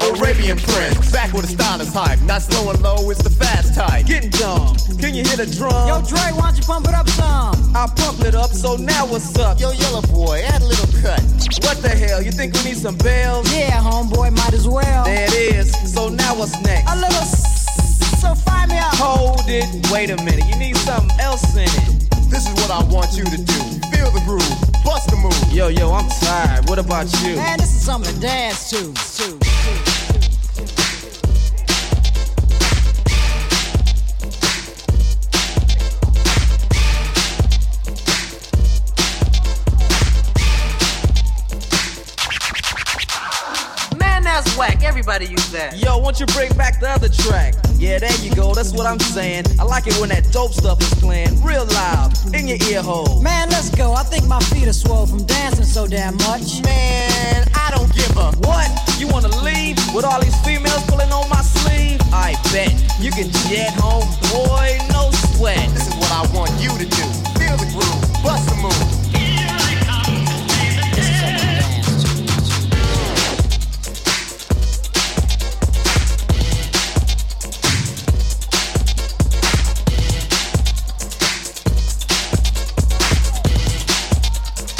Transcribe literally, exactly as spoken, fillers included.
Arabian Prince, back with a stylish hype. Not slow and low, it's the fast type. Getting dumb, can you hit a drum? Yo, Dre, why don't you pump it up some? I pump it up, so now what's up? Yo, yellow boy, add a little cut. What the hell, you think we need some bells? Yeah, homeboy, might as well. There it is, so now what's next? A little s- so fire me up. Hold it, wait a minute, you need something else in it. This is what I want you to do. Feel the groove, bust the move. Yo, yo, I'm tired, what about you? Man, this is something to dance to, to, to. That's whack, everybody use that. Yo, won't you bring back the other track? Yeah, there you go, that's what I'm saying. I like it when that dope stuff is playing real loud, in your ear hole. Man, let's go, I think my feet are swole from dancing so damn much. Man, I don't give a what? You wanna leave with all these females pulling on my sleeve? I bet you can jet